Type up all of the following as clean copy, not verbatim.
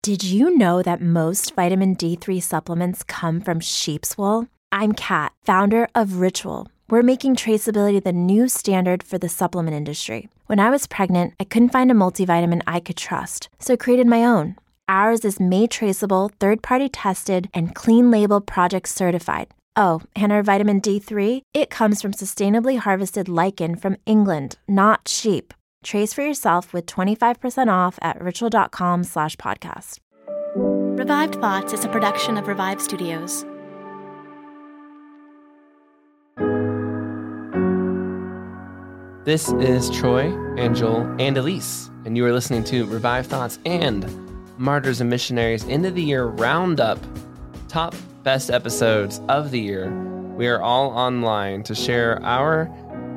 Did you know that most vitamin D3 supplements come from sheep's wool? I'm Kat, founder of Ritual. We're making traceability the new standard for the supplement industry. When I was pregnant, I couldn't find a multivitamin I could trust, so I created my own. Ours is made traceable, third-party tested, and clean label project certified. Oh, and our vitamin D3, it comes from sustainably harvested lichen from England, not sheep. Trace for yourself with 25% off at ritual.com/podcast. Revived Thoughts is a production of Revive Studios. This is Troy and Joel and Elise, and you are listening to Revive Thoughts and Martyrs and Missionaries End of the Year Roundup, top best episodes of the year. We are all online to share our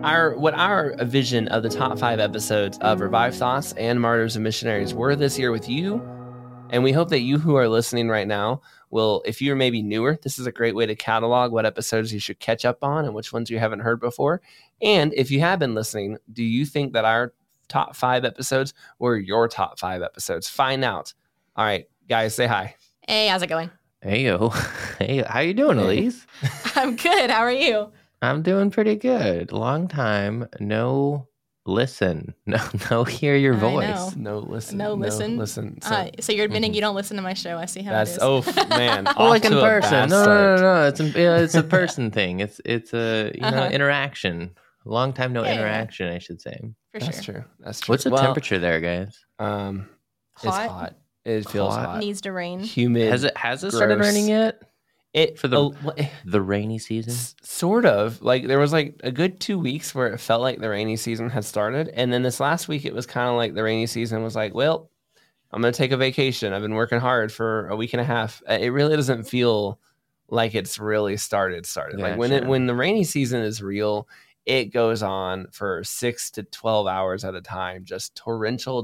vision of the top 5 episodes of Revive Thoughts and Martyrs and Missionaries were this year with you. And we hope that you who are listening right now will, if you're maybe newer, this is a great way to catalog what episodes you should catch up on and which ones you haven't heard before. And if you have been listening, do you think that our top 5 episodes were your top 5 episodes? Find out. All right, guys, say hi. Hey, how's it going? Hey, yo. Hey, how you doing, Elise? I'm good. How are you? I'm doing pretty good. Long time no listen. No hear your I voice. know. No listen. So you're admitting you don't listen to my show. I see how it is. Man. Well, like in person. No. It's a person thing. It's a interaction. Long time no interaction, I should say. That's true. What's the temperature there, guys? It's hot. It feels hot. Needs to rain. Humid. Has it started raining yet? For the rainy season? Sort of. Like there was like a good 2 weeks where it felt like the rainy season had started. And then this last week, it was kind of like the rainy season was like, well, I'm going to take a vacation. I've been working hard for a week and a half. It really doesn't feel like it's really started. Yeah, like when the rainy season is real, it goes on for 6 to 12 hours at a time. Just torrential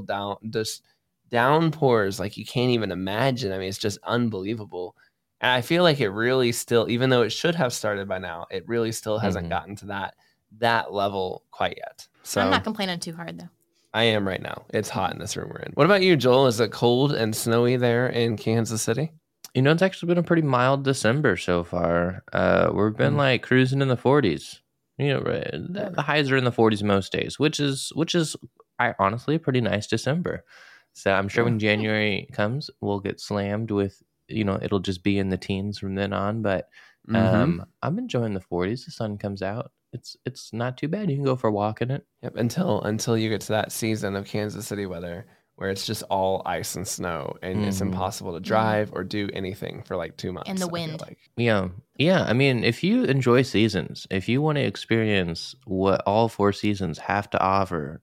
downpours like you can't even imagine. I mean, it's just unbelievable. And I feel like it really still, even though it should have started by now, it really still hasn't gotten to that level quite yet. So I'm not complaining too hard, though. I am right now. It's hot in this room we're in. What about you, Joel? Is it cold and snowy there in Kansas City? It's actually been a pretty mild December so far. We've been like cruising in the 40s. The highs are in the 40s most days, which is honestly a pretty nice December. So I'm sure when January comes, we'll get slammed with, it'll just be in the teens from then on. But I'm enjoying the 40s. The sun comes out. It's not too bad. You can go for a walk in it. Yep. Until you get to that season of Kansas City weather where it's just all ice and snow and it's impossible to drive or do anything for like 2 months. And the wind. Yeah. I mean, if you enjoy seasons, if you want to experience what all 4 seasons have to offer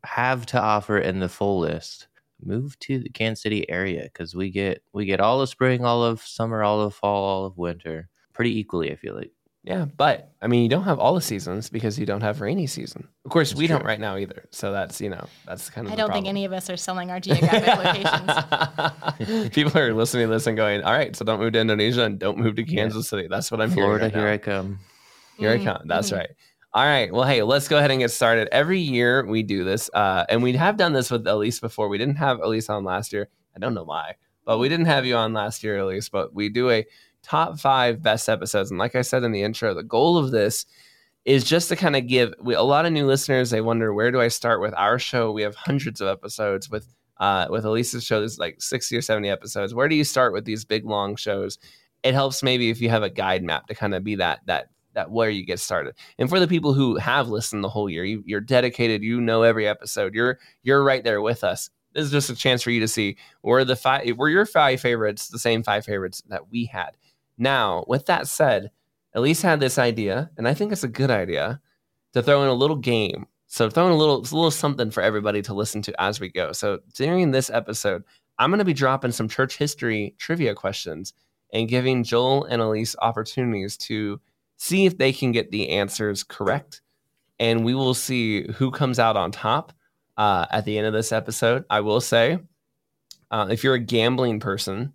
in the fullest, move to the Kansas City area because we get all of spring, all of summer, all of fall, all of winter pretty equally, I feel like. Yeah, but I mean, you don't have all the seasons because you don't have rainy season. Of course, we don't right now either. So that's kind of. I don't think any of us are selling our geographic locations. People are listening to this and going, "All right, so don't move to Indonesia and don't move to Kansas City." That's what I'm hearing. Florida, here I come. Here I come. That's right. All right. Well, hey, let's go ahead and get started. Every year we do this, and we have done this with Elise before. We didn't have Elise on last year. I don't know why, but we didn't have you on last year, Elise. But we do a top 5 best episodes. And like I said in the intro, the goal of this is just to kind of give a lot of new listeners. They wonder, where do I start with our show? We have hundreds of episodes with Elise's show. There's like 60 or 70 episodes. Where do you start with these big, long shows? It helps maybe if you have a guide map to kind of be that where you get started. And for the people who have listened the whole year, you're dedicated, every episode, you're right there with us. This is just a chance for you to see were your 5 favorites the same 5 favorites that we had. Now, with that said, Elise had this idea, and I think it's a good idea, to throw in a little game. So throwing a little something for everybody to listen to as we go. So during this episode, I'm going to be dropping some church history trivia questions and giving Joel and Elise opportunities to see if they can get the answers correct. And we will see who comes out on top at the end of this episode. I will say, if you're a gambling person,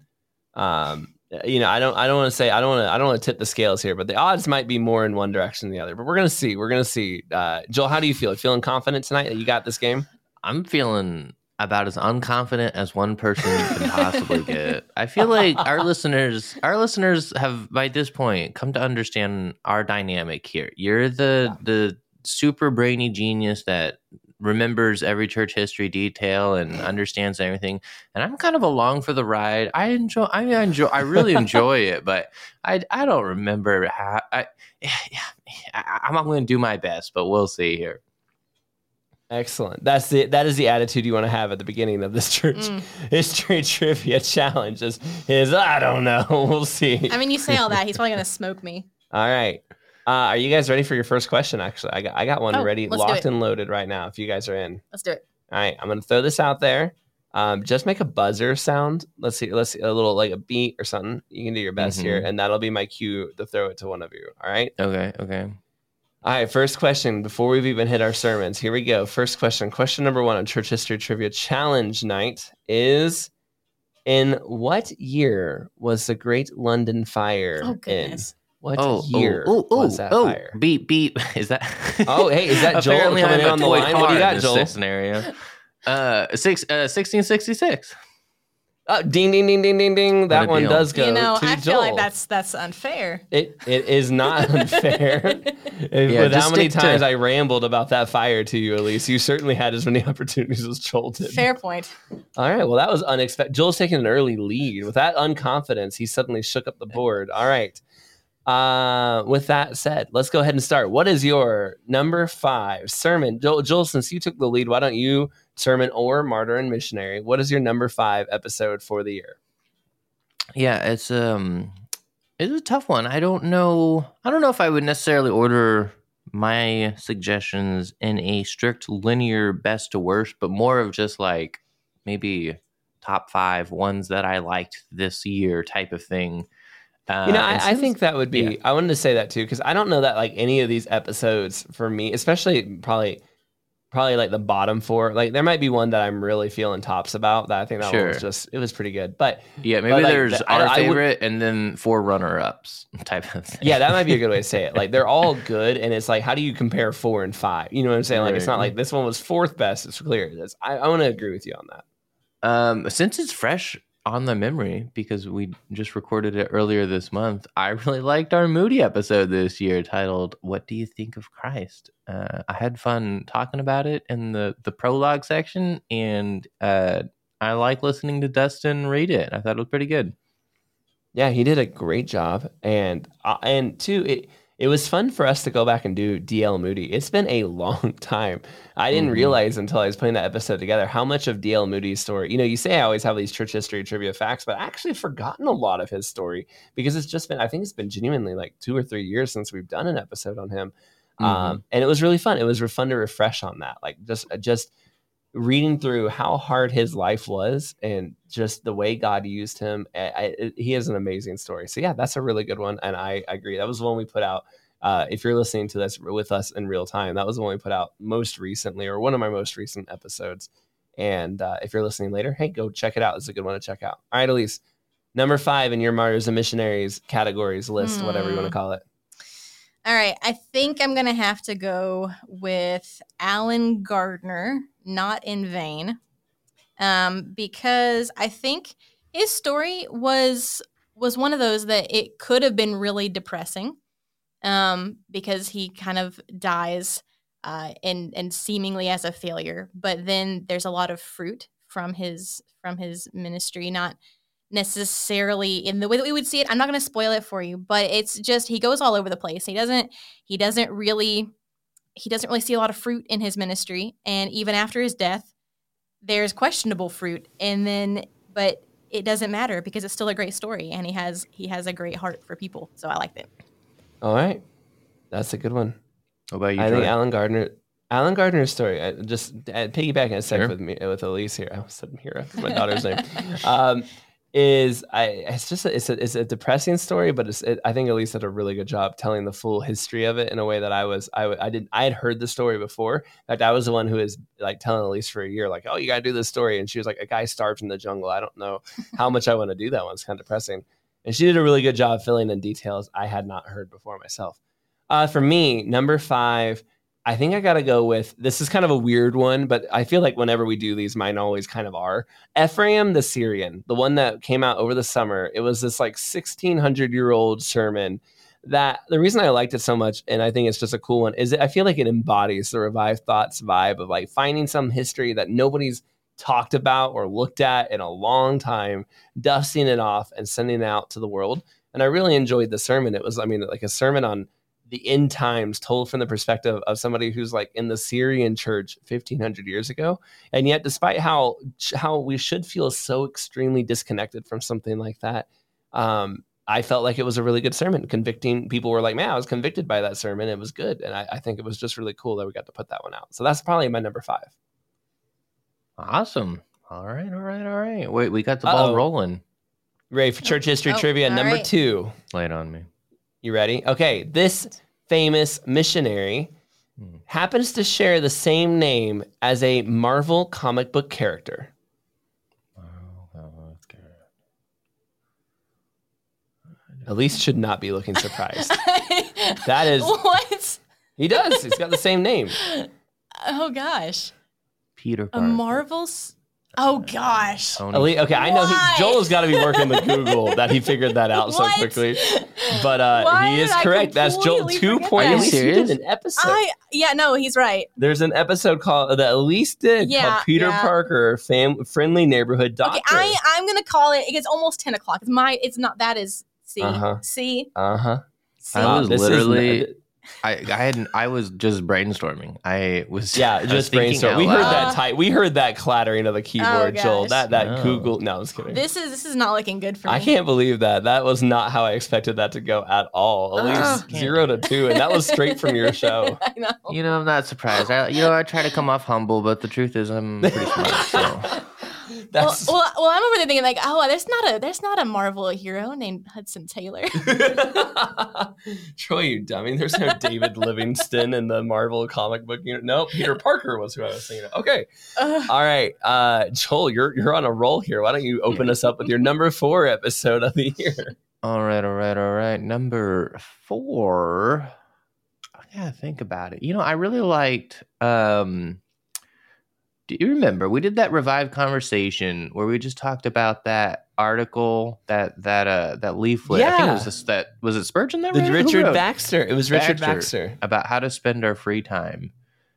I don't want to tip the scales here, but the odds might be more in one direction than the other. But we're gonna see. Joel, how do you feel? Feeling confident tonight that you got this game? I'm feeling about as unconfident as one person can possibly get. I feel like our listeners have by this point come to understand our dynamic here. You're the super brainy genius that remembers every church history detail and understands everything, and I'm kind of along for the ride. I really enjoy it, but I don't remember how. I'm going to do my best, but we'll see here. Excellent. That is the attitude you want to have at the beginning of this church history trivia challenge. Is I don't know. We'll see. I mean, you say all that, he's probably gonna smoke me. All right. Are you guys ready for your first question? Actually, I got one ready, locked and loaded right now. If you guys are in, let's do it. All right, I'm gonna throw this out there. Just make a buzzer sound. Let's see, a little like a beat or something. You can do your best here, and that'll be my cue to throw it to one of you. All right. Okay. All right, first question before we've even hit our sermons. Here we go. First question. Question number 1 on Church History Trivia Challenge Night is, in what year was the Great London Fire in? What year was that fire? Beep. Is that? Oh, hey, is that Joel Apparently coming in on the line? What do you got, Joel? Scenario. 1666. Ding, ding, ding, ding, ding, ding. That one does go to Joel. I feel like that's unfair. It is not unfair. With how many times I rambled about that fire to you, Elise, you certainly had as many opportunities as Joel did. Fair point. All right, well, that was unexpected. Joel's taking an early lead. With that unconfidence, he suddenly shook up the board. All right. With that said, let's go ahead and start. What is your number 5 sermon? Joel, since you took the lead, why don't you sermon or martyr and missionary? What is your number 5 episode for the year? Yeah, it's a tough one. I don't know if I would necessarily order my suggestions in a strict linear best to worst, but more of just like maybe top 5 ones that I liked this year type of thing. I think that would be, I wanted to say that too, because I don't know that like any of these episodes for me, especially probably like the bottom 4, like there might be one that I'm really feeling tops about that I think that one was it was pretty good. But yeah, maybe there's our favorite and then 4 runner-ups type of thing. Yeah, that might be a good way to say it. Like they're all good, and it's like, how do you compare 4 and 5? You know what I'm saying? Like it's not like this one was 4th best. It's clear. I want to agree with you on that. Since it's fresh on the memory, because we just recorded it earlier this month, I really liked our Moody episode this year titled "What Do You Think of Christ?" I had fun talking about it in the prologue section, and I like listening to Dustin read it. I thought it was pretty good. Yeah, he did a great job, and too, it was fun for us to go back and do D.L. Moody. It's been a long time. I didn't realize until I was putting that episode together how much of D.L. Moody's story, you say I always have these church history trivia facts, but I actually forgotten a lot of his story because I think it's been genuinely like 2 or 3 years since we've done an episode on him. And it was really fun. It was fun to refresh on that. Like just reading through how hard his life was and just the way God used him. He has an amazing story. So yeah, that's a really good one. And I agree. That was the one we put out. If you're listening to this with us in real time, that was the one we put out most recently, or one of my most recent episodes. And if you're listening later, hey, go check it out. It's a good one to check out. All right, Elise, number 5 in your Martyrs and Missionaries categories list, whatever you want to call it. All right. I think I'm going to have to go with Alan Gardner, Not in Vain, because I think his story was one of those that it could have been really depressing, because he kind of dies and seemingly as a failure. But then there's a lot of fruit from his ministry, not necessarily in the way that we would see it. I'm not going to spoil it for you, but it's just he goes all over the place. He doesn't really see a lot of fruit in his ministry, and even after his death, there's questionable fruit. But it doesn't matter because it's still a great story, and he has a great heart for people. So I liked it. All right, that's a good one. What about you? I think Alan Gardner's story. Just piggybacking a sec with Elise here. I almost said Mira, my daughter's name. It's a depressing story, but I think Elise did a really good job telling the full history of it in a way that I had heard the story before. In fact, I was the one who was like telling Elise for a year, like, oh, you got to do this story. And she was like, a guy starved in the jungle. I don't know how much I want to do that one. It's kind of depressing. And she did a really good job filling in details I had not heard before myself. For me, number 5, I think I got to go with, this is kind of a weird one, but I feel like whenever we do these, mine always kind of are. Ephraim the Syrian, the one that came out over the summer. It was this like 1600-year-old sermon that the reason I liked it so much, and I think it's just a cool one, is that I feel like it embodies the Revived Thoughts vibe of like finding some history that nobody's talked about or looked at in a long time, dusting it off and sending it out to the world. And I really enjoyed the sermon. It was, I mean, like a sermon on the end times told from the perspective of somebody who's like in the Syrian church 1500 years ago. And yet, despite how we should feel so extremely disconnected from something like that, I felt like it was a really good sermon. Convicting people were like, man, I was convicted by that sermon. It was good. And I think it was just really cool that we got to put that one out. So that's probably my number 5. Awesome. All right. Wait, we got the ball rolling. Ready for church history trivia number 2. Lay it on me. You ready? Okay. This famous missionary happens to share the same name as a Marvel comic book character. Elise should not be looking surprised. That is... What? He does. He's got the same name. Oh, gosh. Peter Parker. A Marvel's... Oh, gosh. Elise, okay, I know Joel's got to be working with Google that he figured that out so quickly. But he is correct. That's Joel 2 points. Are you serious? An episode. No, he's right. There's an episode called that Elise did called Peter Parker, Friendly Neighborhood Doctor. Okay, I'm going to call it, it's almost 10 o'clock. It's not, that is... C. C. Uh-huh. I was literally... I was just brainstorming. Just brainstorming. We heard that clattering of the keyboard, Joel. That Google. No, I was kidding. This is not looking good for me. I can't believe that. That was not how I expected that to go at all. At least 0 to 2, and that was straight from your show. I know. I'm not surprised. I try to come off humble, but the truth is, I'm pretty smart. So. Well, I'm over there thinking like, there's not a Marvel hero named Hudson Taylor. Troy, you dummy. There's no David Livingston in the Marvel comic book unit. No, Peter Parker was who I was thinking of. Okay. All right. Joel, you're on a roll here. Why don't you open us up with your number 4 episode of the year? All right. Number 4. I gotta think about it. I really liked do you remember we did that Revived Conversation where we just talked about that article, that leaflet? Yeah. I think it was was it Spurgeon that wrote? Richard Baxter. It was Richard Baxter. About how to spend our free time.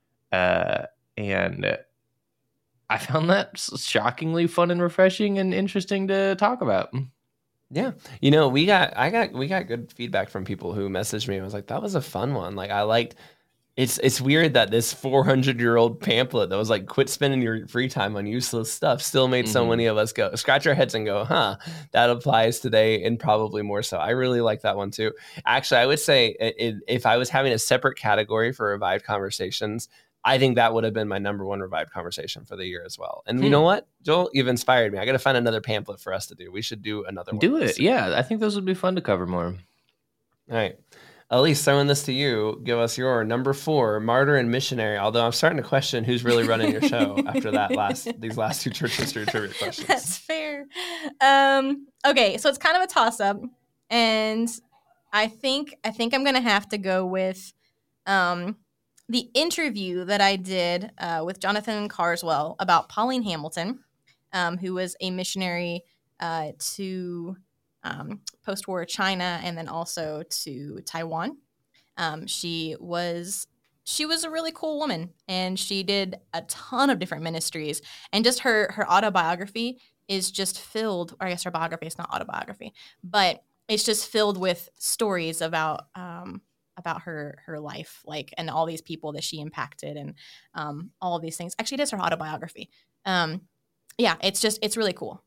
And I found that shockingly fun and refreshing and interesting to talk about. Yeah. We got good feedback from people who messaged me. I was like, that was a fun one. Like, I liked... It's weird that this 400-year-old pamphlet that was like, quit spending your free time on useless stuff, still made so many of us go scratch our heads and go, that applies today, and probably more so. I really like that one too. Actually, I would say if I was having a separate category for Revived Conversations, I think that would have been my number 1 Revived Conversation for the year as well. And you know what, Joel, you've inspired me. I got to find another pamphlet for us to do. We should do another one. Do it. Yeah, I think those would be fun to cover more. All right. Elise, throwing this to you, give us your number 4, Martyr and Missionary. Although I'm starting to question who's really running your show after these last 2 church history trivia questions. That's fair. Okay, so it's kind of a toss-up, and I think I'm gonna have to go with the interview that I did with Jonathan Carswell about Pauline Hamilton, who was a missionary to post-war China and then also to Taiwan. She was a really cool woman, and she did a ton of different ministries. And just her autobiography is just filled, or I guess her biography is not autobiography, but it's just filled with stories about her life, like, and all these people that she impacted, and all of these things. Actually, it is her autobiography. It's really cool.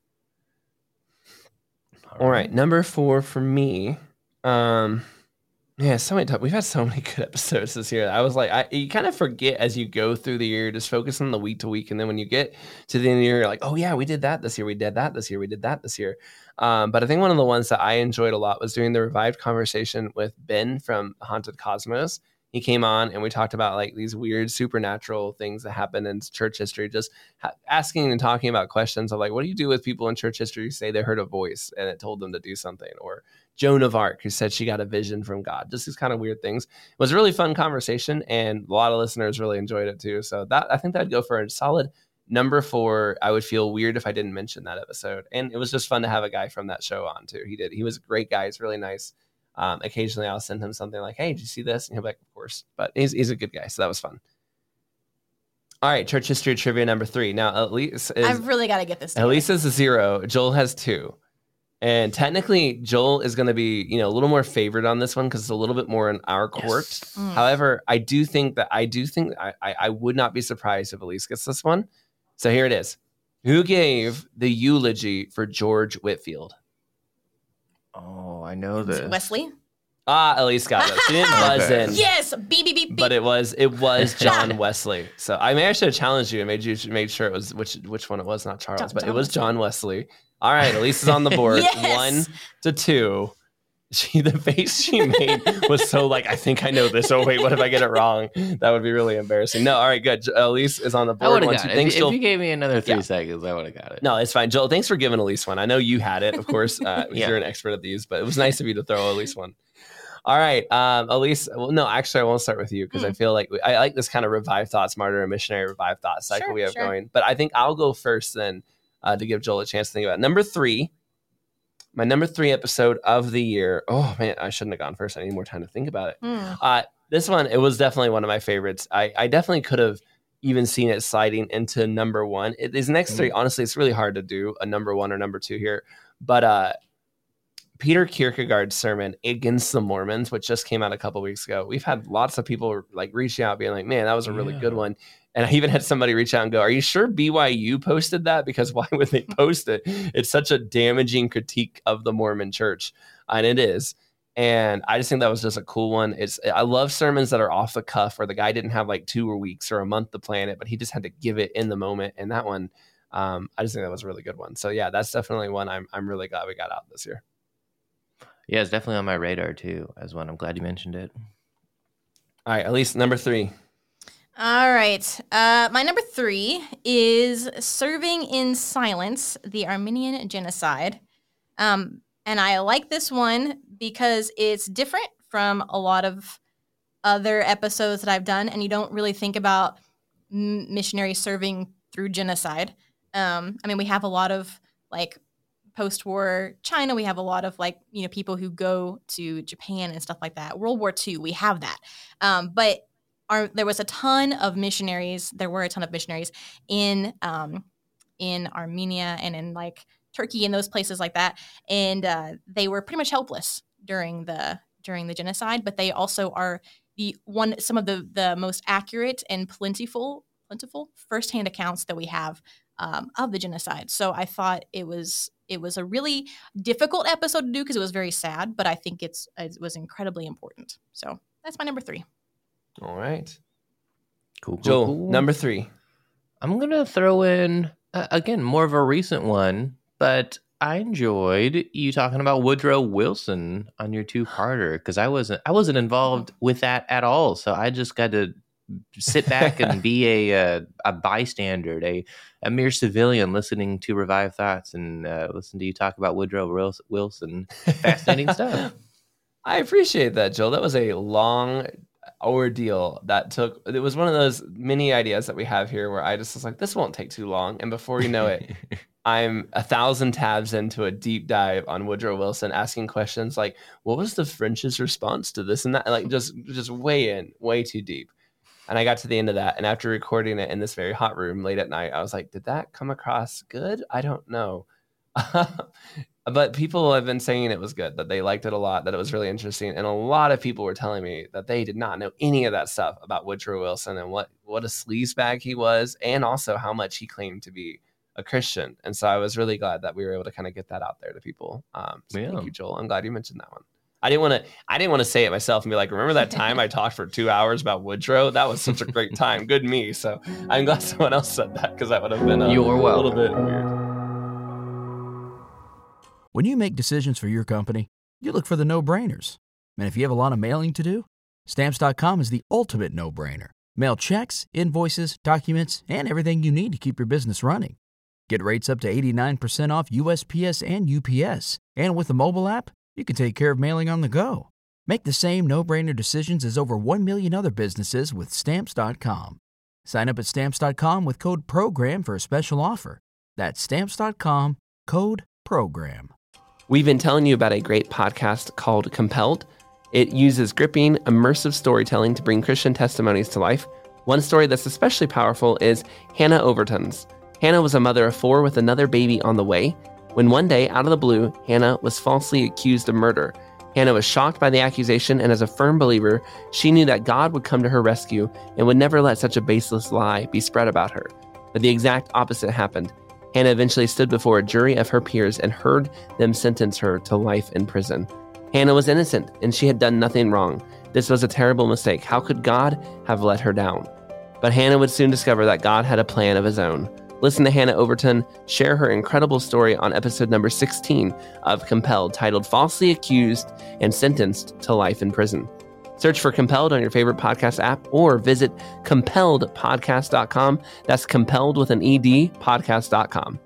All right, number 4 for me. So many we've had so many good episodes this year. I was like, you kind of forget as you go through the year, just focus on the week to week, and then when you get to the end of the year, you're like, oh yeah, we did that this year, we did that this year, we did that this year. But I think one of the ones that I enjoyed a lot was doing the Revived Conversation with Ben from Haunted Cosmos. he came on and we talked about like these weird supernatural things that happen in church history, just asking and talking about questions of like, what do you do with people in church history who say they heard a voice and it told them to do something? Or Joan of Arc, who said she got a vision from God. Just these kind of weird things. It was a really fun conversation, and a lot of listeners really enjoyed it too. So that I think that'd go for a solid number 4. I would feel weird if I didn't mention that episode. And it was just fun to have a guy from that show on too. He was a great guy. He's really nice. Occasionally I'll send him something like, hey, did you see this? And he'll be like, of course. But he's a good guy. So that was fun. All right, church history trivia number 3. Now, Elise I've really got to get this together. Elise is a 0. Joel has 2. And technically, Joel is going to be, a little more favored on this one because it's a little bit more in our court. Yes. However, I would not be surprised if Elise gets this one. So here it is. Who gave the eulogy for George Whitefield? Oh, I know this. Wesley? Elise got it. She didn't buzz in. Yes, beep, beep, beep, beep. But it was John Wesley. So I should have challenged you and made sure it was which one it was, not Charles, but it was John Wesley. All right, Elise is on the board. Yes. 1-2. The face she made was so like, I think I know this. Oh wait, what if I get it wrong? That would be really embarrassing. No, all right, good. Elise is on the board. I would have got it. If you gave me another 3 seconds, I would have got it. No, it's fine. Joel, thanks for giving Elise one. I know you had it, of course. You're an expert at these, but it was nice of you to throw Elise one. All right, Elise. Well, no, actually, I won't start with you because I feel like I like this kind of Revive Thoughts, Martyr and Missionary Revive Thoughts cycle we have going. But I think I'll go first then to give Joel a chance to think about it. Number 3. My number 3 episode of the year. Oh, man, I shouldn't have gone first. I need more time to think about it. This one, it was definitely one of my favorites. I definitely could have even seen it sliding into number 1. These next 3, honestly, it's really hard to do a number 1 or number 2 here. But Peter Kierkegaard's sermon Against the Mormons, which just came out a couple weeks ago. We've had lots of people like reaching out being like, man, that was a really good one. And I even had somebody reach out and go, are you sure BYU posted that? Because why would they post it? It's such a damaging critique of the Mormon church. And it is. And I just think that was just a cool one. I love sermons that are off the cuff where the guy didn't have like 2 weeks or a month to plan it, but he just had to give it in the moment. And that one, I just think that was a really good one. So yeah, that's definitely one I'm really glad we got out this year. Yeah, it's definitely on my radar too as one. I'm glad you mentioned it. All right, at least number 3. All right. My number 3 is Serving in Silence, the Armenian Genocide. And I like this one because it's different from a lot of other episodes that I've done, and you don't really think about missionaries serving through genocide. We have a lot of like post-war China. We have a lot of like, people who go to Japan and stuff like that. World War II, we have that. But there were a ton of missionaries in Armenia and in like Turkey and those places like that, and they were pretty much helpless during the genocide. But they also are some of the most accurate and plentiful firsthand accounts that we have of the genocide. So I thought it was a really difficult episode to do because it was very sad, but I think it was incredibly important. So that's my number 3. All right. Cool. Joel, number 3. I'm going to throw in, again, more of a recent one, but I enjoyed you talking about Woodrow Wilson on your 2-parter because I wasn't involved with that at all. So I just got to sit back and be a bystander, a mere civilian listening to Revive Thoughts and listen to you talk about Woodrow Wilson. Fascinating stuff. I appreciate that, Joel. That was a long ordeal it was one of those mini ideas that we have here where I just was like, this won't take too long. And before you know it, I'm 1,000 tabs into a deep dive on Woodrow Wilson, asking questions like, what was the French's response to this and that? Like just way too deep. And I got to the end of that. And after recording it in this very hot room late at night, I was like, did that come across good? I don't know. But people have been saying it was good, that they liked it a lot, that it was really interesting. And a lot of people were telling me that they did not know any of that stuff about Woodrow Wilson and what a sleazebag he was, and also how much he claimed to be a Christian. And so I was really glad that we were able to kind of get that out there to people. Thank you, Joel. I'm glad you mentioned that one. I didn't want to say it myself and be like, remember that time I talked for 2 hours about Woodrow? That was such a great time. Good me. So I'm glad someone else said that because that would have been a little bit weird. When you make decisions for your company, you look for the no-brainers. And if you have a lot of mailing to do, Stamps.com is the ultimate no-brainer. Mail checks, invoices, documents, and everything you need to keep your business running. Get rates up to 89% off USPS and UPS. And with the mobile app, you can take care of mailing on the go. Make the same no-brainer decisions as over 1 million other businesses with Stamps.com. Sign up at Stamps.com with code PROGRAM for a special offer. That's Stamps.com, code PROGRAM. We've been telling you about a great podcast called Compelled. It uses gripping, immersive storytelling to bring Christian testimonies to life. One story that's especially powerful is Hannah Overton's. Hannah was a mother of 4 with another baby on the way, when one day, out of the blue, Hannah was falsely accused of murder. Hannah was shocked by the accusation, and as a firm believer, she knew that God would come to her rescue and would never let such a baseless lie be spread about her. But the exact opposite happened. Hannah eventually stood before a jury of her peers and heard them sentence her to life in prison. Hannah was innocent, and she had done nothing wrong. This was a terrible mistake. How could God have let her down? But Hannah would soon discover that God had a plan of his own. Listen to Hannah Overton share her incredible story on episode number 16 of Compelled, titled Falsely Accused and Sentenced to Life in Prison. Search for Compelled on your favorite podcast app or visit compelledpodcast.com. That's compelled with an ED, podcast.com.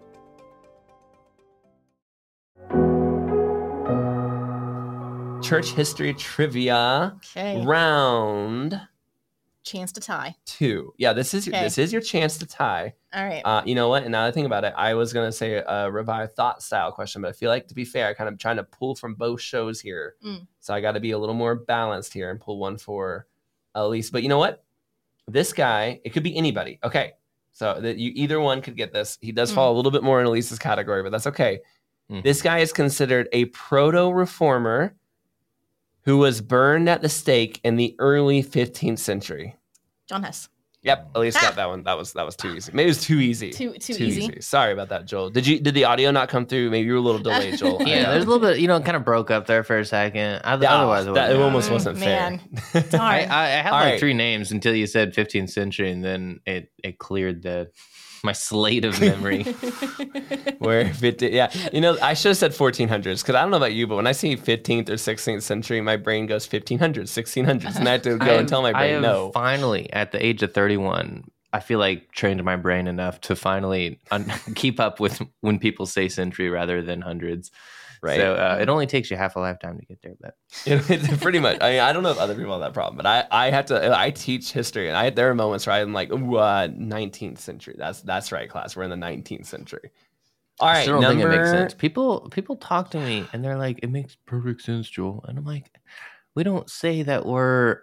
Church history trivia Okay. round Chance to tie. 2. Yeah, this is your chance to tie. All right. You know what? And now that I think about it, I was gonna say a revived thought style question, but I feel like, to be fair, I kind of trying to pull from both shows here, so I got to be a little more balanced here and pull one for Elise. But you know what? This guy, it could be anybody. Okay, so that you either one could get this. He does fall a little bit more in Elise's category, but that's okay. This guy is considered a proto-reformer who was burned at the stake in the early 15th century. John Hess. Yep, Elise got that one. That was too easy. Maybe it was too easy. Too easy. Sorry about that, Joel. Did the audio not come through? Maybe you were a little delayed, Joel. Yeah, there's a little bit, kind of broke up there for a second. Otherwise, it almost wasn't man. fair. Darn. I had All like right. 3 names until you said 15th century, and then it cleared my slate of memory. Where 50, yeah, I should have said 1400s, because I don't know about you, but when I see 15th or 16th century, my brain goes 1500s, 1600s, and I have to go and tell my brain no. Finally, at the age of 31, I feel like trained my brain enough to finally keep up with when people say century rather than hundreds. Right. So it only takes you half a lifetime to get there, but It's pretty much. I mean, I don't know if other people have that problem, but I have to. I teach history, and there are moments where I'm like, 19th century. That's right, class. We're in the 19th century. All right, I still don't think it makes sense. People talk to me and they're like, "It makes perfect sense, Joel," and I'm like, "We don't say that we're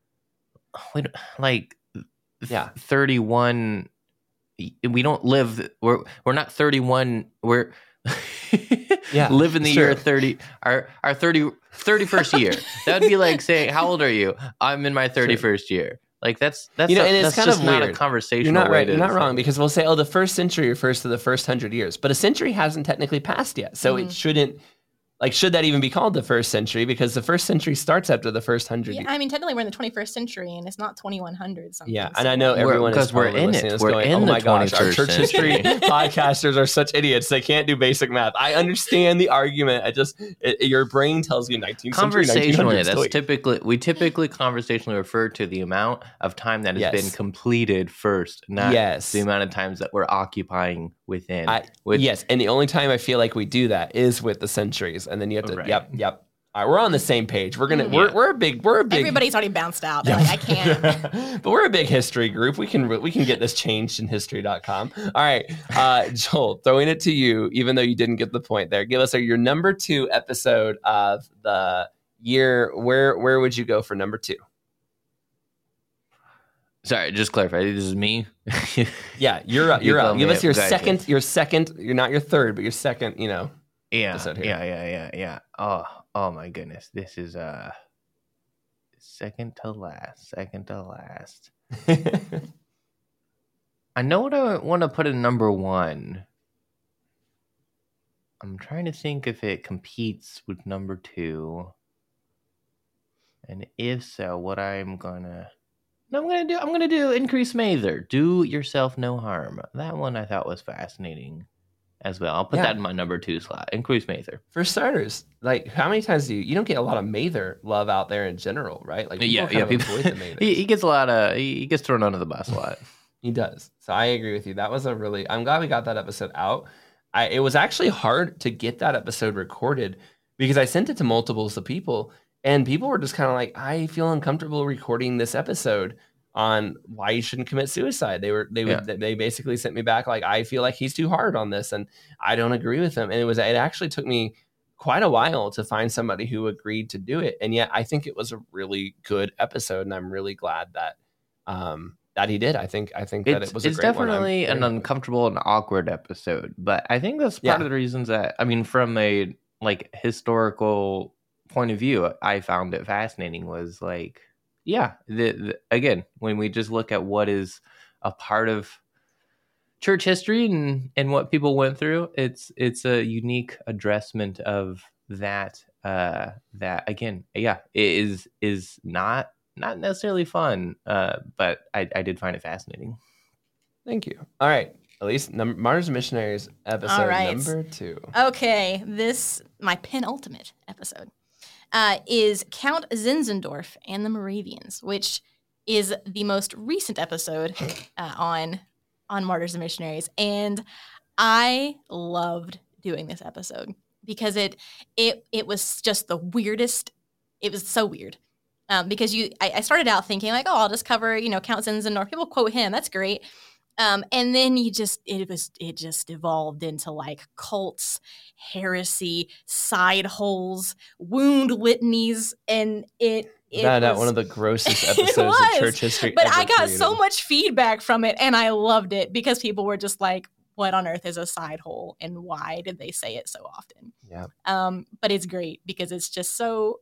31. We don't live. We're not 31. We're." Live in the year 30, our 31st year. That would be like saying, how old are you? I'm in my 31st year. Like that's and it's kind just of not weird. a conversational. You're not right. way You're to not wrong, because we'll say, the first century refers to the first 100 years, but a century hasn't technically passed yet, so it shouldn't. Should that even be called the first century? Because the first century starts after the first 100 years. I mean, technically, we're in the 21st century, and it's not 2100 something. Yeah, and I know everyone is we're probably in listening it. is We're going, in oh the my gosh, our 21st church history podcasters are such idiots. They can't do basic math. I understand the argument. Your brain tells you 19th century, 1900s. We typically conversationally refer to the amount of time that has been completed first, not the amount of times that we're occupying within. Yes, and the only time I feel like we do that is with the centuries, and then you have to. Right. Yep. All right, we're on the same page. We're a big. Everybody's already bounced out. They're like, I can't. But we're a big history group. We can get this changed in history.com. All right, Joel, throwing it to you, even though you didn't get the point there. Give us your number 2 episode of the year. Where would you go for number 2? Sorry, just clarify. This is me. Yeah, you're up. Give us your second. Your second. You're not your third, but your second. Episode here. Yeah. Oh my goodness. This is second to last. I know what I want to put in number 1. I'm trying to think if it competes with number 2. And if so, what I'm gonna do Increase Mather. Do yourself no harm. That one I thought was fascinating. as well. I'll put that in my number 2 slot. And Cruz Mather. For starters, like how many times do you don't get a lot of Mather love out there in general, right? Like people avoid the Mathers. he gets a lot of he gets thrown under the bus a lot. He does. So I agree with you. That was I'm glad we got that episode out. It was actually hard to get that episode recorded because I sent it to multiples of people and people were just kind of like, I feel uncomfortable recording this episode on why you shouldn't commit suicide. They basically sent me back like, I feel like he's too hard on this and I don't agree with him. And it actually took me quite a while to find somebody who agreed to do it. And yet I think it was a really good episode and I'm really glad that that he did. I think that it was a great one. It's definitely an uncomfortable and awkward episode, but I think that's part of the reasons that, I mean, from a like historical point of view, I found it fascinating was like, again, when we just look at what is a part of church history and what people went through, it's a unique addressment of that, that again, it is not necessarily fun, but I did find it fascinating. Thank you. All right. At least Martyrs and Missionaries episode number 2. Okay. My penultimate episode is Count Zinzendorf and the Moravians, which is the most recent episode on Martyrs and Missionaries. And I loved doing this episode because it was just the weirdest. It was so weird. Because I started out thinking like, oh, I'll just cover, Count Zinzendorf. People quote him. That's great. And then it just evolved into like cults, heresy, side holes, wound litanies, and it was one of the grossest episodes of church history. But ever I got created. so much feedback from it, and I loved it because people were just like, "What on earth is a side hole, and why did they say it so often?" Yeah. But it's great because it's just so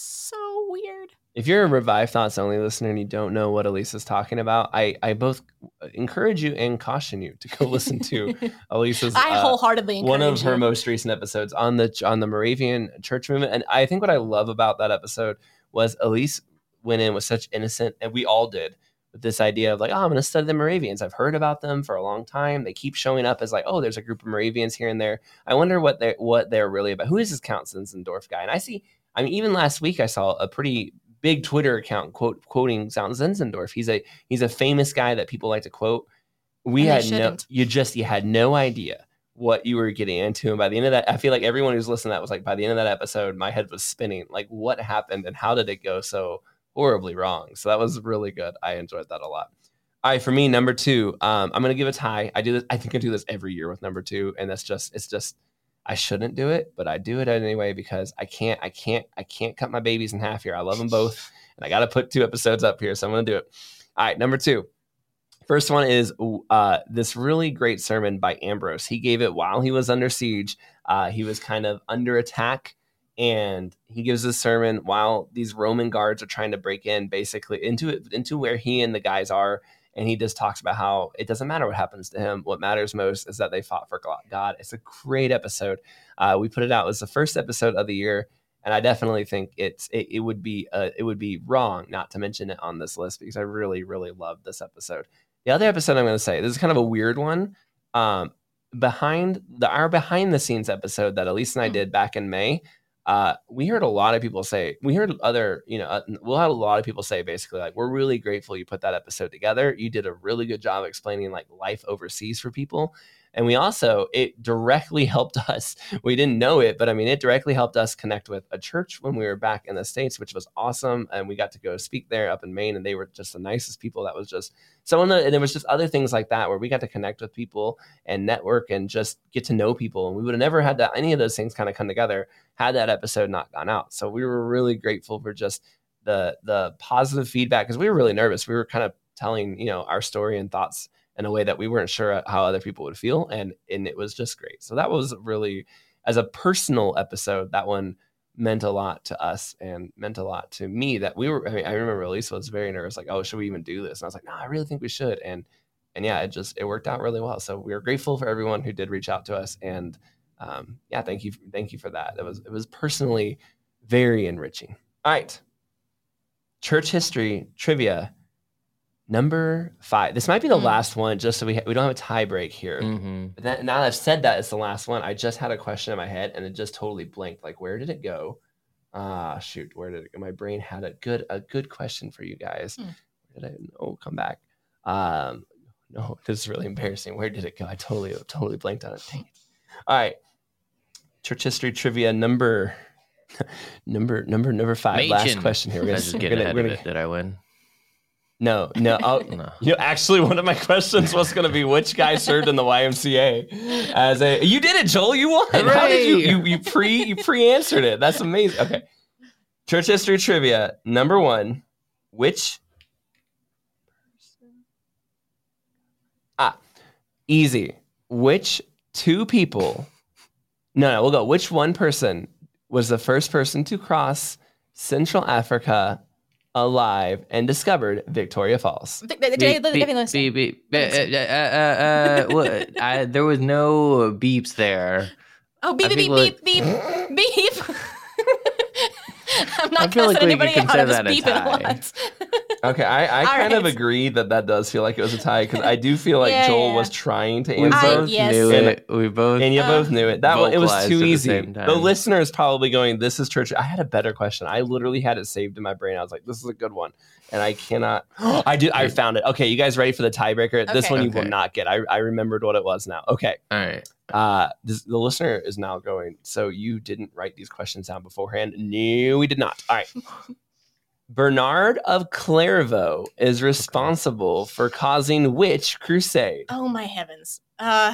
weird. If you're a Revive Thoughts Only listener and you don't know what Elisa's talking about, I both encourage you and caution you to go listen to Elisa's. I wholeheartedly encourage one of her you. most recent episodes on the Moravian church movement. And I think what I love about that episode was Elise went in with such innocent, and we all did, with this idea of like, oh, I'm going to study the Moravians. I've heard about them for a long time. They keep showing up as like, oh, there's a group of Moravians here and there. I wonder what they're really about. Who is this Count Zinzendorf guy? And even last week I saw a pretty big Twitter account quoting Count Zinzendorf. He's a famous guy that people like to quote. You had no idea what you were getting into. And by the end of that, I feel like everyone who's listening to that was like, by the end of that episode, my head was spinning. Like, what happened and how did it go so horribly wrong? So that was really good. I enjoyed that a lot. All right, for me, number 2, I'm going to give a tie. I do this. I think I do this every year with number 2. And it's just, I shouldn't do it, but I do it anyway because I can't cut my babies in half here. I love them both. And I got to put 2 episodes up here. So I'm going to do it. All right, number 2. First one is this really great sermon by Ambrose. He gave it while he was under siege. He was kind of under attack, and he gives this sermon while these Roman guards are trying to break in basically into where he and the guys are. And he just talks about how it doesn't matter what happens to him. What matters most is that they fought for God. It's a great episode. We put it out. It was the first episode of the year. And I definitely think it would be wrong not to mention it on this list because I really, really love this episode. The other episode I'm going to say, this is kind of a weird one. Our behind the scenes episode that Elise and I did back in May, we heard a lot of people say, we'll have a lot of people say basically like, we're really grateful you put that episode together. You did a really good job explaining like life overseas for people. And it directly helped us. We didn't know it, but I mean, it directly helped us connect with a church when we were back in the States, which was awesome. And we got to go speak there up in Maine, and they were just the nicest people. That was just and there was just other things like that where we got to connect with people and network and just get to know people. And we would have never had any of those things kind of come together had that episode not gone out. So we were really grateful for just the positive feedback because we were really nervous. We were kind of telling, our story and thoughts in a way that we weren't sure how other people would feel. And it was just great. So that was really, as a personal episode, that one meant a lot to us and meant a lot to me that I remember Elisa was very nervous, like, oh, should we even do this? And I was like, no, I really think we should. And yeah, it worked out really well. So we were grateful for everyone who did reach out to us. And thank you for that. It was personally very enriching. All right. Church history trivia Number 5. This might be the last one, just so we don't have a tie break here. Mm-hmm. But now that I've said that it's the last one, I just had a question in my head and it just totally blinked. Like, where did it go? Shoot, where did it go? My brain had a good question for you guys. Where did I? Oh, come back. No, this is really embarrassing. Where did it go? I totally blanked on it. Dang it. All right, church history trivia number 5. Machen. Last question here. I just get ahead of it. Did I win? No. Oh, No. Actually, one of my questions was going to be which guy served in the YMCA as a. You did it, Joel. You won. Hooray! How did you pre-answered it? That's amazing. Okay. Church history trivia number 1. Which? Easy. Which 2 people? No. We'll go. Which one person was the first person to cross Central Africa alive and discovered Victoria Falls? There was no beeps there. Oh, beep, beep, beep, beep, beep. I'm not feel cussing like we anybody could out. I'm consider just that a beeping tie. once. Okay, I kind of right. agree that does feel like it was a tie because I do feel like Yeah, Joel yeah. was trying to We answer. both yes. knew And- it. We both. And you both knew it. That one, it was vocalized too at the easy. same time. The listener is probably going, "This is church." I had a better question. I literally had it saved in my brain. I was like, "This is a good one," and I cannot. I found it. Okay, you guys ready for the tiebreaker? This Okay. one you will Okay. not get. I remembered what it was now. Okay. All right. The listener is now going. So you didn't write these questions down beforehand? No, we did not. All right. Bernard of Clairvaux is responsible for causing which crusade? Oh my heavens.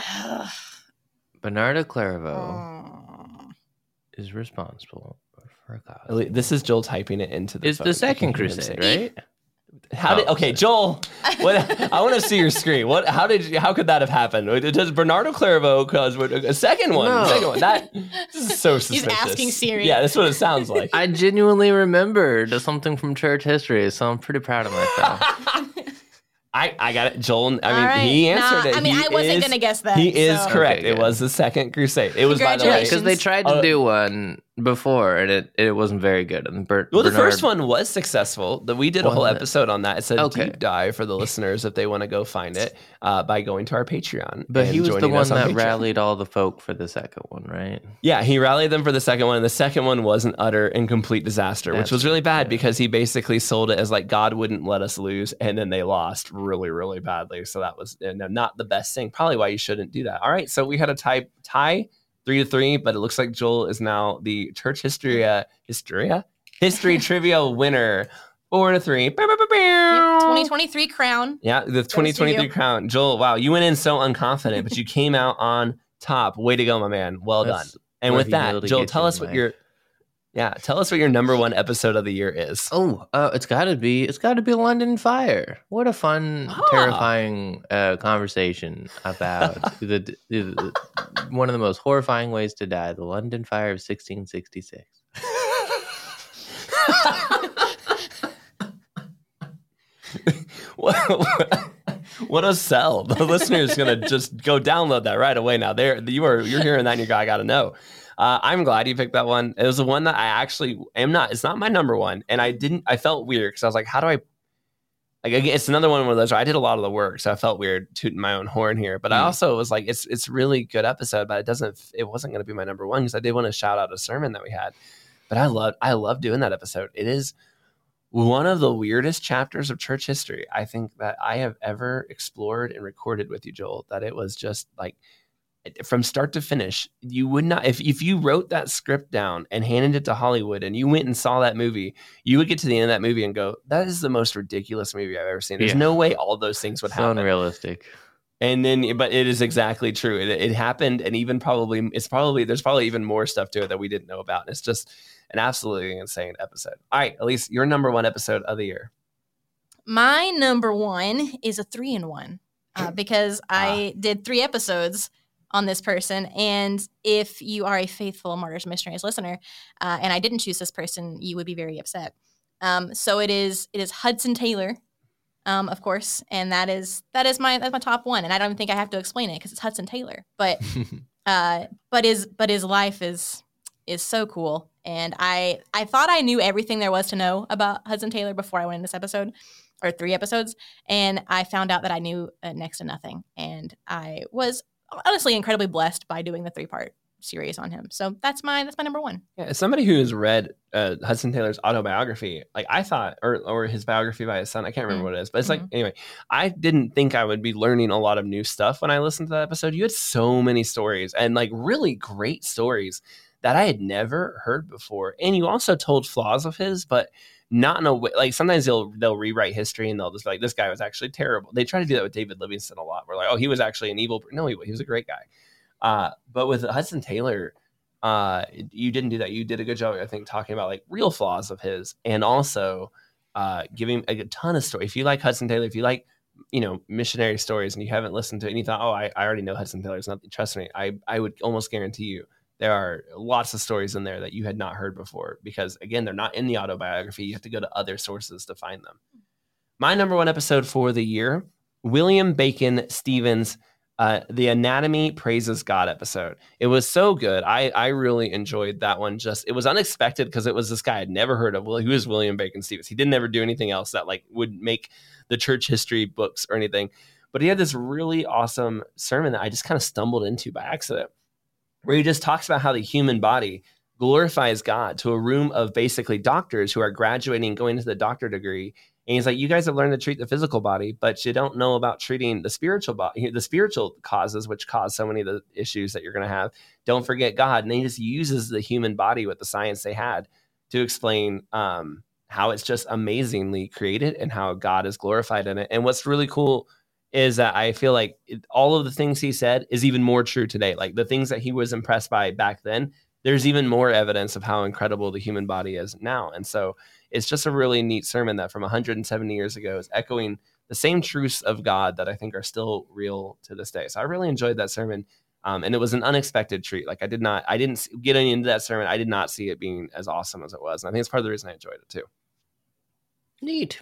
Bernardo Clairvaux Oh. is responsible for a cause. This is Joel typing it into the It's phone. the I second can't hear him crusade, say it. right? Okay, Joel. What? I want to see your screen. How could that have happened? Does Bernardo Clairvaux cause a second one? No. Second one. This is so suspicious. asking Siri. Yeah, that's what it sounds like. I genuinely remembered something from church history, so I'm pretty proud of myself. I got it, Joel. I mean, All right. he answered it. I mean, He I wasn't is- going to guess that. He is so. correct. Okay, It good. was the second crusade. It was, by the way. Congratulations. Because they tried to Oh. do one before, and it wasn't very good. And Well, the first one was successful. We did a whole Was it? episode on that. It's a Okay. deep dive for the listeners if they want to go find it by going to our Patreon. But and he was the joining one us on that Patreon. rallied all the folk for the second one, right? Yeah, he rallied them for the second one, and the second one was an utter and complete disaster, which That's- was really bad because he basically sold it as like God wouldn't let us lose, and then they lost really, really badly. So that was not the best thing. Probably why you shouldn't do that. All right, so we had a tie 3-3, but it looks like Joel is now the church history trivia winner. 4-3. Yep, 2023 crown. Yeah, the 2023 you. crown. Joel, wow, you went in so unconfident, but you came out on top. Way to go, my man. Well That's done. And where with that, humility Joel, gets tell you us in what life. tell us what your number 1 episode of the year is. It's got to be London Fire. What a fun, terrifying conversation about the one of the most horrifying ways to die, the London Fire of 1666. What a sell. The listener's gonna just go download that right away now. You're hearing that and you're I gotta know. I'm glad you picked that one. It was the one that I actually am not. It's not my number 1, and I felt weird because I was like, how do I? Like, again, it's another one of those where I did a lot of the work, so I felt weird tooting my own horn here. But I also was like, it's really good episode, but it wasn't going to be my number 1 because I did want to shout out a sermon that we had. But I love doing that episode. It is one of the weirdest chapters of church history I think that I have ever explored and recorded with you, Joel. That it was just like, from start to finish, you would not, if you wrote that script down and handed it to Hollywood and you went and saw that movie, you would get to the end of that movie and go, that is the most ridiculous movie I've ever seen. There's Yeah. no way all those things would So happen. unrealistic. And then, but it is exactly true. It happened. And even there's probably even more stuff to it that we didn't know about. It's just an absolutely insane episode. All right, Elise, your number 1 episode of the year. My number 1 is a 3-in-1 because I did 3 episodes on this person. And if you are a faithful Martyrs Missionaries listener, and I didn't choose this person, you would be very upset. So it is Hudson Taylor, of course, and that is my top 1. And I don't even think I have to explain it because it's Hudson Taylor. But his life is so cool. And I thought I knew everything there was to know about Hudson Taylor before I went in this episode. or 3 episodes, and I found out that I knew next to nothing. And I was honestly incredibly blessed by doing the 3-part series on him. So that's my number 1. Yeah, as somebody who has read Hudson Taylor's autobiography, like I thought, or his biography by his son, I can't remember what it is, but it's like, anyway, I didn't think I would be learning a lot of new stuff when I listened to that episode. You had so many stories, and like really great stories that I had never heard before. And you also told flaws of his, but not in a way, like sometimes they'll rewrite history and they'll just be like, this guy was actually terrible. They try to do that with David Livingston a lot. We're like, oh, he was actually an evil. No, he was a great guy. But with Hudson Taylor, you didn't do that. You did a good job, I think, talking about like real flaws of his, and also giving a ton of story. If you like Hudson Taylor, if you like, missionary stories, and you haven't listened to it and you thought, oh, I already know Hudson Taylor's nothing. Trust me, I would almost guarantee you there are lots of stories in there that you had not heard before, because again, they're not in the autobiography. You have to go to other sources to find them. My number 1 episode for the year, William Bacon Stevens, the Anatomy Praises God episode. It was so good. I really enjoyed that one. It was unexpected because it was this guy I'd never heard of. Well, he was William Bacon Stevens. He didn't ever do anything else that like would make the church history books or anything. But he had this really awesome sermon that I just kind of stumbled into by accident, where he just talks about how the human body glorifies God to a room of basically doctors who are graduating, going to the doctor degree. And he's like, you guys have learned to treat the physical body, but you don't know about treating the spiritual body, the spiritual causes, which cause so many of the issues that you're going to have. Don't forget God. And he just uses the human body with the science they had to explain how it's just amazingly created and how God is glorified in it. And what's really cool is that I feel like all of the things he said is even more true today. Like the things that he was impressed by back then, there's even more evidence of how incredible the human body is now. And so it's just a really neat sermon that from 170 years ago is echoing the same truths of God that I think are still real to this day. So I really enjoyed that sermon. And it was an unexpected treat. Like I didn't get into that sermon. I did not see it being as awesome as it was. And I think it's part of the reason I enjoyed it too. Neat.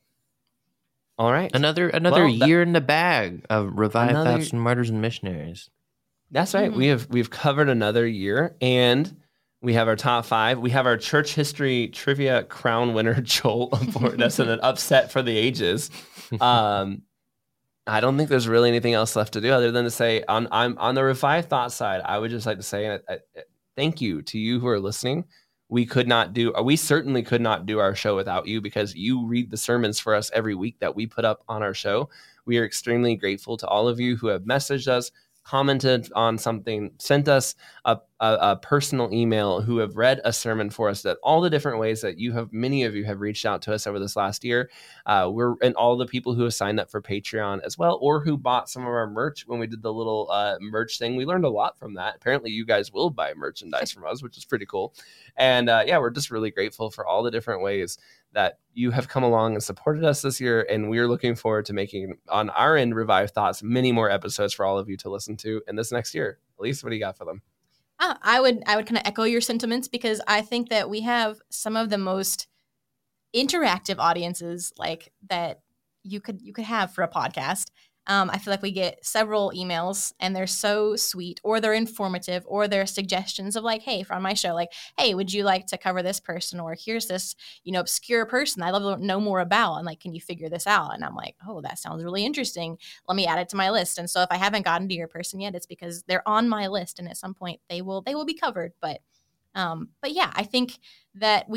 All right. Another year in the bag of Revived Baptist Martyrs and Missionaries. That's right. We've covered another year, and we have our top 5. We have our church history trivia crown winner, Joel, aboard us in an upset for the ages. I don't think there's really anything else left to do other than to say on the Revived Thought side, I would just like to say thank you to you who are listening. We certainly could not do our show without you, because you read the sermons for us every week that we put up on our show. We are extremely grateful to all of you who have messaged us, commented on something, sent us a personal email, who have read a sermon for us, that all the different ways that many of you have reached out to us over this last year. And all the people who have signed up for Patreon as well, or who bought some of our merch when we did the little merch thing. We learned a lot from that. Apparently you guys will buy merchandise from us, which is pretty cool. And we're just really grateful for all the different ways that you have come along and supported us this year. And we're looking forward to making, on our end, Revived Thoughts, many more episodes for all of you to listen to in this next year. Elise, what do you got for them? I would kind of echo your sentiments, because I think that we have some of the most interactive audiences like that you could have for a podcast. I feel like we get several emails and they're so sweet, or they're informative, or they're suggestions of like, hey, from my show, like, hey, would you like to cover this person? Or here's this, obscure person I'd love to know more about. And like, can you figure this out? And I'm like, oh, that sounds really interesting. Let me add it to my list. And so if I haven't gotten to your person yet, it's because they're on my list, and at some point they will be covered. But yeah, I think that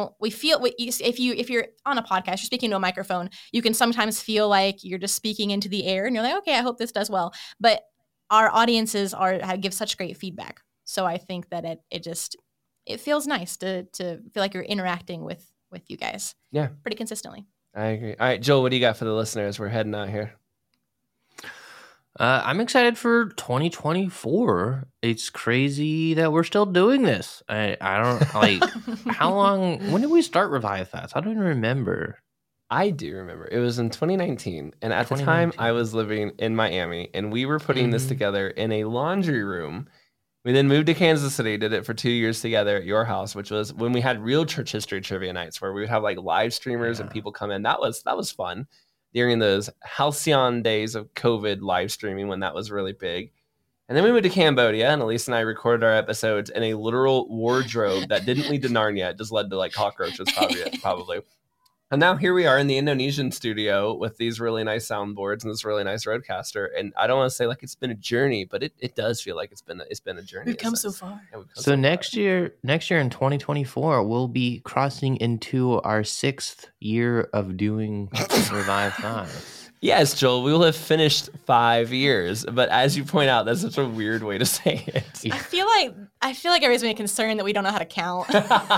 if you're on a podcast, you're speaking to a microphone, you can sometimes feel like you're just speaking into the air, and you're like, okay, I hope this does well. But our audiences give such great feedback. So I think that it feels nice to feel like you're interacting with you guys. Yeah, pretty consistently. I agree. All right, Joel, what do you got for the listeners? We're heading out here. I'm excited for 2024. It's crazy that we're still doing this. I don't like how long. When did we start Revive Thoughts? I don't even remember. I do remember. It was in 2019, and at the time I was living in Miami, and we were putting this together in a laundry room. We then moved to Kansas City, did it for 2 years together at your house, which was when we had real church history trivia nights where we would have like live streamers and people come in. That was fun. During those halcyon days of COVID live streaming, when that was really big. And then we moved to Cambodia, and Elise and I recorded our episodes in a literal wardrobe that didn't lead to Narnia. It just led to like cockroaches, probably. And now here we are in the Indonesian studio with these really nice soundboards and this really nice Rodecaster. And I don't want to say like it's been a journey, but it does feel like it's been a journey. We've come so far. Yeah, we've come So far. next year in 2024, we'll be crossing into our 6th year of doing Revive Thoughts. Yes, Joel, we will have finished 5 years. But as you point out, that's such a weird way to say it. I feel like everybody's been concerned that we don't know how to count.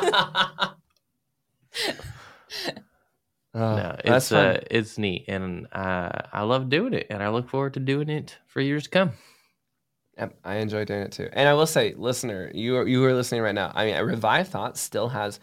No, that's fun. it's neat, and I love doing it, and I look forward to doing it for years to come. Yep, I enjoy doing it too. And I will say, listener, you are listening right now. I mean, Revive Thoughts still has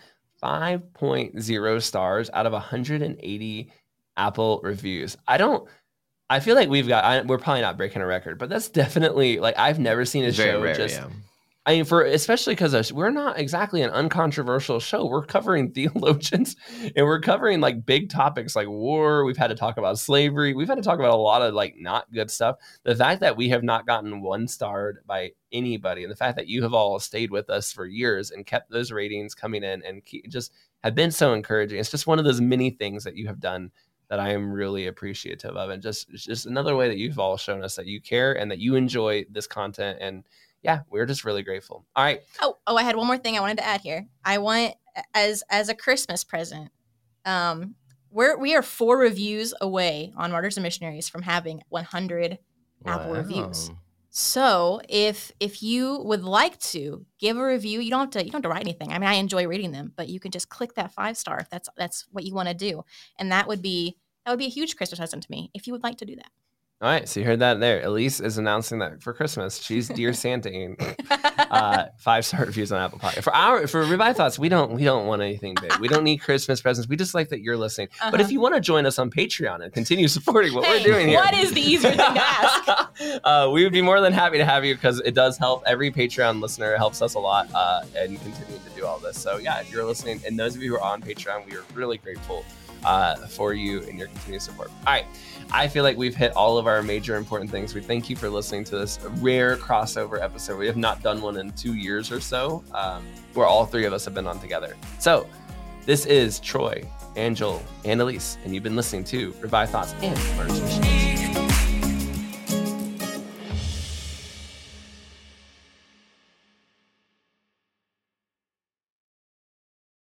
5.0 stars out of 180 Apple reviews. I feel like we're probably not breaking a record, but that's definitely like I've never seen a Very show rare, just. yeah. I mean, especially because we're not exactly an uncontroversial show. We're covering theologians and we're covering like big topics like war. We've had to talk about slavery. We've had to talk about a lot of like not good stuff. The fact that we have not gotten 1-starred by anybody, and the fact that you have all stayed with us for years and kept those ratings coming in and just have been so encouraging. It's just one of those many things that you have done that I am really appreciative of. And it's just another way that you've all shown us that you care and that you enjoy this content. And yeah, we're just really grateful. All right. Oh, I had one more thing I wanted to add here. I want as a Christmas present. We are 4 reviews away on Martyrs and Missionaries from having 100 Apple reviews. So if you would like to give a review, you don't have to write anything. I mean, I enjoy reading them, but you can just click that 5-star if that's what you want to do, and that would be a huge Christmas present to me if you would like to do that. All right, so you heard that there. Elise is announcing that for Christmas, she's Dear Santaing 5-star reviews on Apple Podcast. For Revive Thoughts, we don't want anything big. We don't need Christmas presents. We just like that you're listening. But if you want to join us on Patreon and continue supporting what we're doing here, what is the easier thing to ask? We would be more than happy to have you because it does help. Every Patreon listener helps us a lot and continue to do all this. So yeah, if you're listening, and those of you who are on Patreon, we are really grateful for you and your continued support. All right. I feel like we've hit all of our major important things. We thank you for listening to this rare crossover episode. We have not done one in 2 years or so, where all 3 of us have been on together. So this is Troy, Angel, and Elise, and you've been listening to Revive Thoughts and Martyrs and Missionaries.